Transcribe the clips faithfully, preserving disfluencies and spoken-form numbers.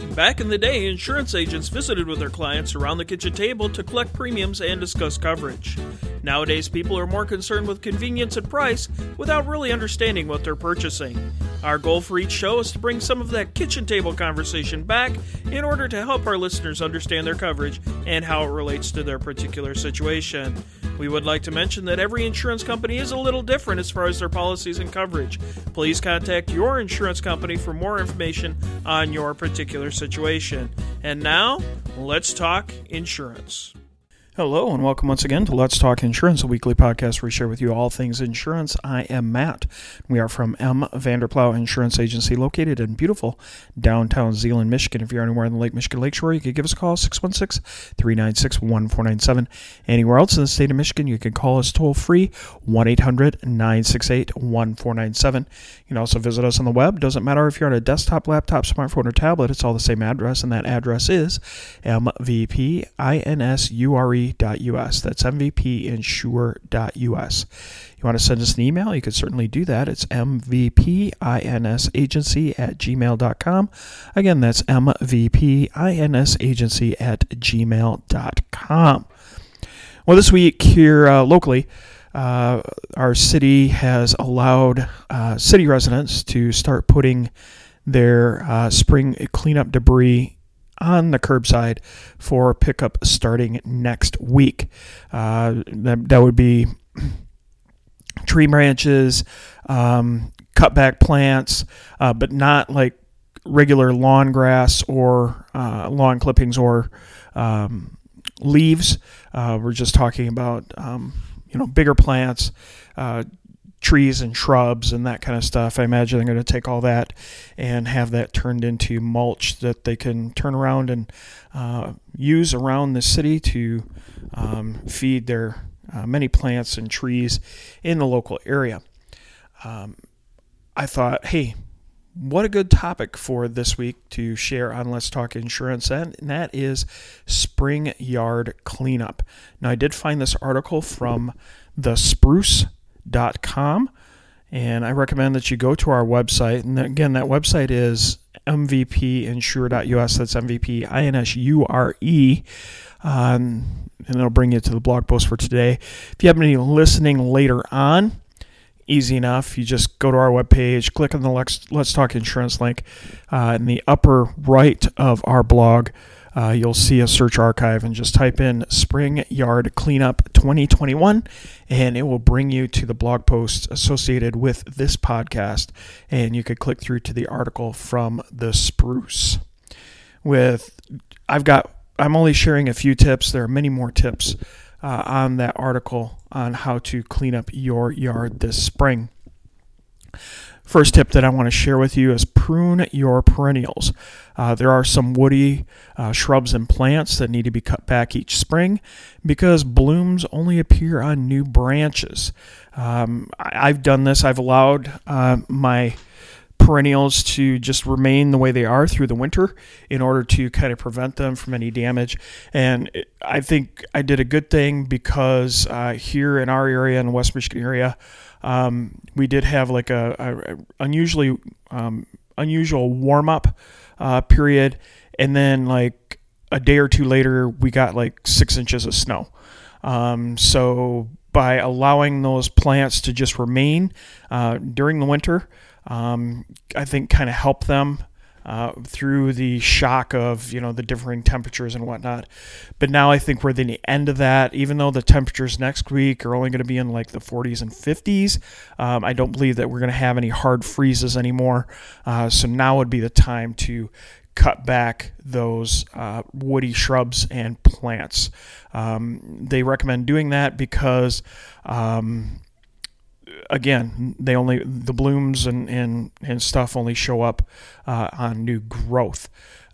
Back in the day, insurance agents visited with their clients around the kitchen table to collect premiums and discuss coverage. Nowadays, people are more concerned with convenience and price without really understanding what they're purchasing. Our goal for each show is to bring some of that kitchen table conversation back in order to help our listeners understand their coverage and how it relates to their particular situation. We would like to mention that every insurance company is a little different as far as their policies and coverage. Please contact your insurance company for more information on your particular situation. And now, let's talk insurance. Hello and welcome once again to Let's Talk Insurance, a weekly podcast where we share with you all things insurance. I am Matt. We are from M. Vanderplow Insurance Agency, located in beautiful downtown Zeeland, Michigan. If you're anywhere in the Lake Michigan Lakeshore, you can give us a call, six one six, three nine six, one four nine seven. Anywhere else in the state of Michigan, you can call us toll free, one eight hundred, nine six eight, one four nine seven. You can also visit us on the web. Doesn't matter if you're on a desktop, laptop, smartphone, or tablet, it's all the same address, and that address is M V P insure dot U S. That's M V P insure dot U S. You want to send us an email? You could certainly do that. It's M V P insagency at gmail dot com. Again, that's M V P insagency at gmail dot com. Well, this week here uh, locally, uh, our city has allowed uh, city residents to start putting their uh, spring cleanup debris on the curbside for pickup starting next week. Uh, that, that would be tree branches, um, cut back plants, uh, but not like regular lawn grass or uh, lawn clippings or um, leaves. Uh, we're just talking about um, you know bigger plants, uh, trees and shrubs and that kind of stuff. I imagine they're going to take all that and have that turned into mulch that they can turn around and uh, use around the city to um, feed their uh, many plants and trees in the local area. Um, I thought, hey, what a good topic for this week to share on Let's Talk Insurance, and that is spring yard cleanup. Now, I did find this article from the Spruce dot com, and I recommend that you go to our website. And again, that website is M V P insure dot U S. That's M V P insure. Um, and it'll bring you to the blog post for today. If you have any listening later on, easy enough. You just go to our webpage, click on the Let's, Let's Talk Insurance link uh, in the upper right of our blog. Uh, you'll see a search archive and just type in Spring Yard Cleanup twenty twenty-one, and it will bring you to the blog post associated with this podcast, and you could click through to the article from the Spruce. With, I've got, I'm only sharing a few tips. There are many more tips uh, on that article on how to clean up your yard this spring. First tip that I want to share with you is prune your perennials. Uh, there are some woody uh, shrubs and plants that need to be cut back each spring because blooms only appear on new branches. Um, I, I've done this. I've allowed uh, my perennials to just remain the way they are through the winter in order to kind of prevent them from any damage. And I think I did a good thing because uh, here in our area, in the West Michigan area, Um, we did have like a, a unusually um, unusual warm up uh, period, and then like a day or two later, we got like six inches of snow. Um, so by allowing those plants to just remain uh, during the winter, um, I think kind of help them Uh, through the shock of, you know, the differing temperatures and whatnot. But now I think we're at the end of that. Even though the temperatures next week are only going to be in like the forties and fifties, um, I don't believe that we're going to have any hard freezes anymore. Uh, so now would be the time to cut back those uh, woody shrubs and plants. Um, they recommend doing that because um, Again, they only the blooms and, and, and stuff only show up uh, on new growth.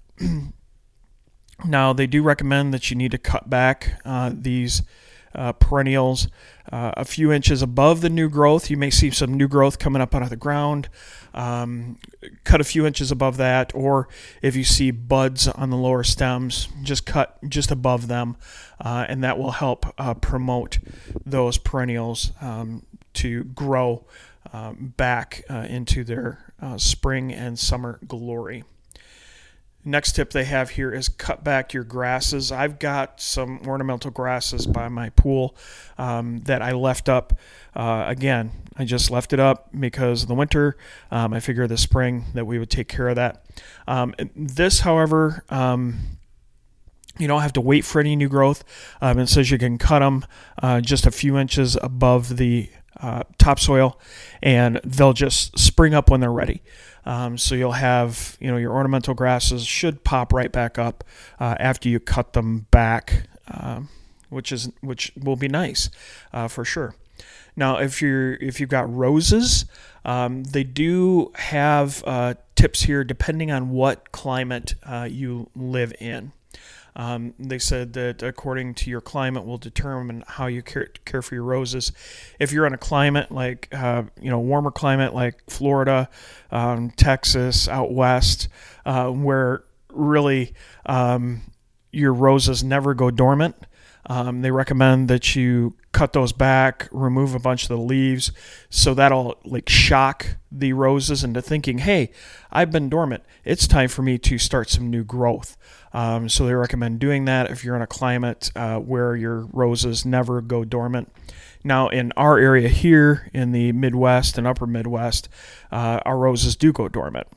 Now, they do recommend that you need to cut back uh, these uh, perennials uh, a few inches above the new growth. You may see some new growth coming up out of the ground. Um, cut a few inches above that, or if you see buds on the lower stems, just cut just above them, uh, and that will help uh, promote those perennials um, to grow um, back uh, into their uh, spring and summer glory. Next tip they have here is cut back your grasses. I've got some ornamental grasses by my pool um, that I left up. Uh, again, I just left it up because of the winter. Um, I figured this spring that we would take care of that. Um, this, however, um, you don't have to wait for any new growth. Um, it says you can cut them uh, just a few inches above the uh, topsoil, and they'll just spring up when they're ready. Um, so you'll have, you know, your ornamental grasses should pop right back up uh, after you cut them back, um, which is which will be nice uh, for sure. Now, if you're if you've got roses, um, they do have uh, tips here depending on what climate uh, you live in. Um, they said that according to your climate will determine how you care, care for your roses. If you're in a climate like, uh, you know, warmer climate like Florida, um, Texas, out west, uh, where really um, your roses never go dormant, um, they recommend that you cut those back, remove a bunch of the leaves, so that'll like shock the roses into thinking, hey, I've been dormant. It's time for me to start some new growth. Um, so they recommend doing that if you're in a climate uh, where your roses never go dormant. Now, in our area here in the Midwest and upper Midwest, uh, our roses do go dormant.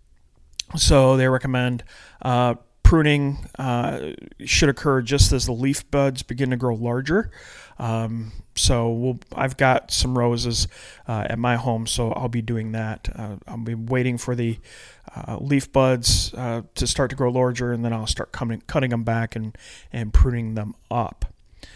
So they recommend uh, pruning uh, should occur just as the leaf buds begin to grow larger. Um, so we'll, I've got some roses uh, at my home, so I'll be doing that. Uh, I'll be waiting for the uh, leaf buds uh, to start to grow larger, and then I'll start coming, cutting them back and, and pruning them up.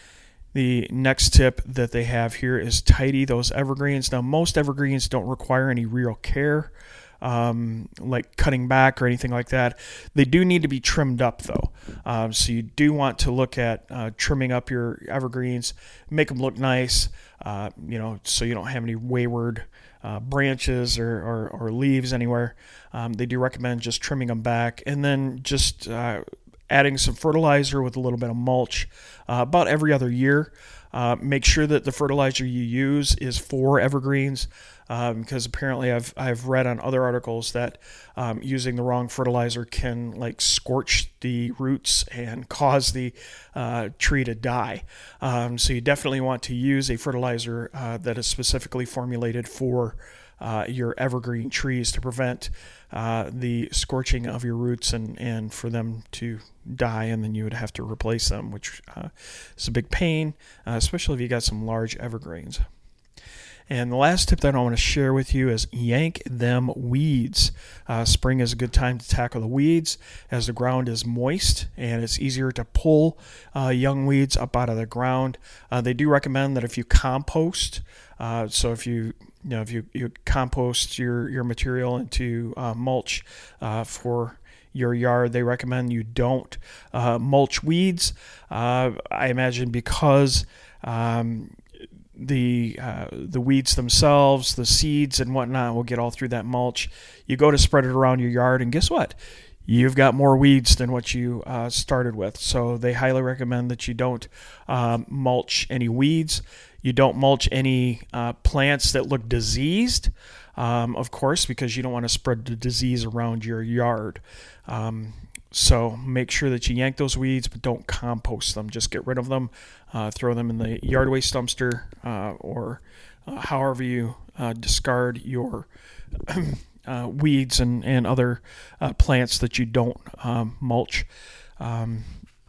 The next tip that they have here is tidy those evergreens. Now, most evergreens don't require any real care, um, like cutting back or anything like that. They do need to be trimmed up, though. Um, so you do want to look at uh, trimming up your evergreens, make them look nice, uh, you know, so you don't have any wayward uh, branches or, or, or leaves anywhere. Um, they do recommend just trimming them back, and then just uh, adding some fertilizer with a little bit of mulch uh, about every other year. Uh, make sure that the fertilizer you use is for evergreens, um, because apparently I've I've read on other articles that um, using the wrong fertilizer can like scorch the roots and cause the uh, tree to die. Um, so you definitely want to use a fertilizer uh, that is specifically formulated for uh, your evergreen trees to prevent uh, the scorching of your roots and, and for them to die, and then you would have to replace them, which uh, is a big pain, uh, especially if you got some large evergreens. And the last tip that I want to share with you is yank them weeds. Uh, spring is a good time to tackle the weeds as the ground is moist and it's easier to pull uh, young weeds up out of the ground. Uh, they do recommend that if you compost, uh, so if you you know if you, you compost your your material into uh, mulch uh, for your yard, they recommend you don't uh, mulch weeds. Uh, I imagine because um, the uh, the weeds themselves, the seeds and whatnot will get all through that mulch. You go to spread it around your yard, and guess what? You've got more weeds than what you uh, started with. So they highly recommend that you don't um, mulch any weeds. You don't mulch any uh, plants that look diseased, um, of course, because you don't want to spread the disease around your yard. Um, so make sure that you yank those weeds, but don't compost them. Just get rid of them, uh, throw them in the yard waste dumpster, uh, or uh, however you uh, discard your uh, weeds and, and other uh, plants that you don't um, mulch. Um,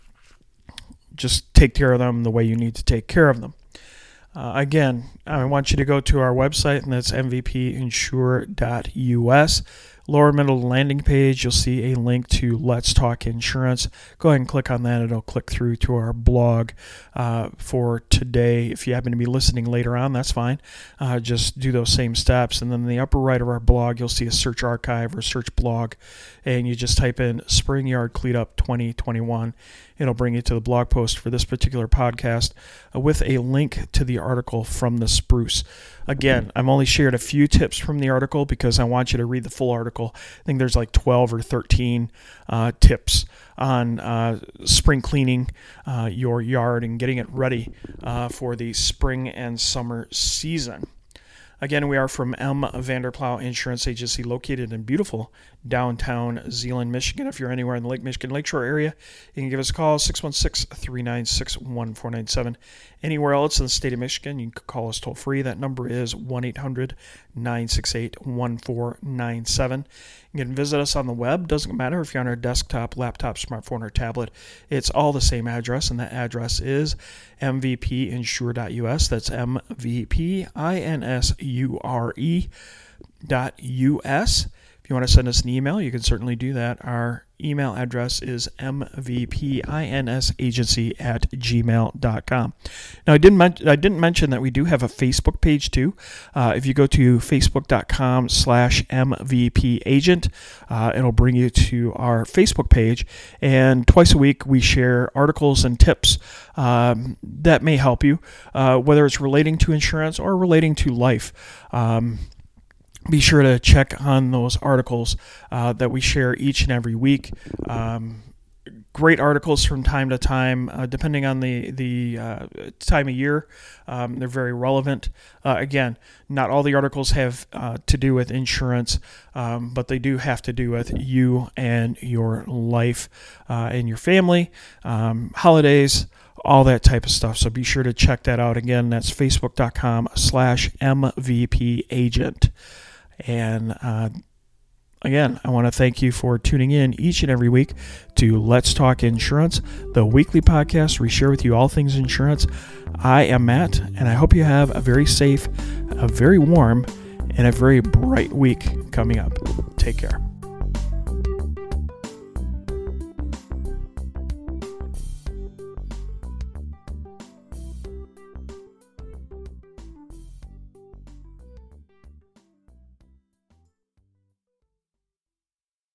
just take care of them the way you need to take care of them. Uh, again, I want you to go to our website, and that's m v p insure dot u s. Lower middle of the landing page, you'll see a link to Let's Talk Insurance. Go ahead and click on that. It'll click through to our blog uh, for today. If you happen to be listening later on, that's fine. Uh, just do those same steps. And then in the upper right of our blog, you'll see a search archive or search blog. And you just type in Spring Yard Cleanup twenty twenty-one. It'll bring you to the blog post for this particular podcast uh, with a link to the article from the spruce. Again, I've only shared a few tips from the article because I want you to read the full article. I think there's like twelve or thirteen uh, tips on uh, spring cleaning uh, your yard and getting it ready uh, for the spring and summer season. Again, we are from M. Vanderplow Insurance Agency, located in beautiful downtown Zeeland, Michigan. If you're anywhere in the Lake Michigan Lakeshore area, you can give us a call, six one six, three nine six, one four nine seven. Anywhere else in the state of Michigan, you can call us toll free. That number is one eight hundred, nine six eight, one four nine seven. You can visit us on the web. Doesn't matter if you're on our desktop, laptop, smartphone, or tablet. It's all the same address, and that address is m v p insure dot u s. That's M V P I N S U R E dot U S. If you want to send us an email, you can certainly do that. Our email address is m v p i n s agency at gmail dot com. Now, I didn't, men- I didn't mention that we do have a Facebook page, too. Uh, if you go to facebook.com slash mvpagent, uh, it'll bring you to our Facebook page. And twice a week, we share articles and tips um, that may help you, uh, whether it's relating to insurance or relating to life. Um, Be sure to check on those articles uh, that we share each and every week. Um, great articles from time to time, uh, depending on the, the uh, time of year. Um, they're very relevant. Uh, again, not all the articles have uh, to do with insurance, um, but they do have to do with you and your life uh, and your family, um, holidays, all that type of stuff. So be sure to check that out. Again, that's facebook.com slash mvpagent. And uh, again, I want to thank you for tuning in each and every week to Let's Talk Insurance, the weekly podcast where we share with you all things insurance. I am Matt, and I hope you have a very safe, a very warm, and a very bright week coming up. Take care.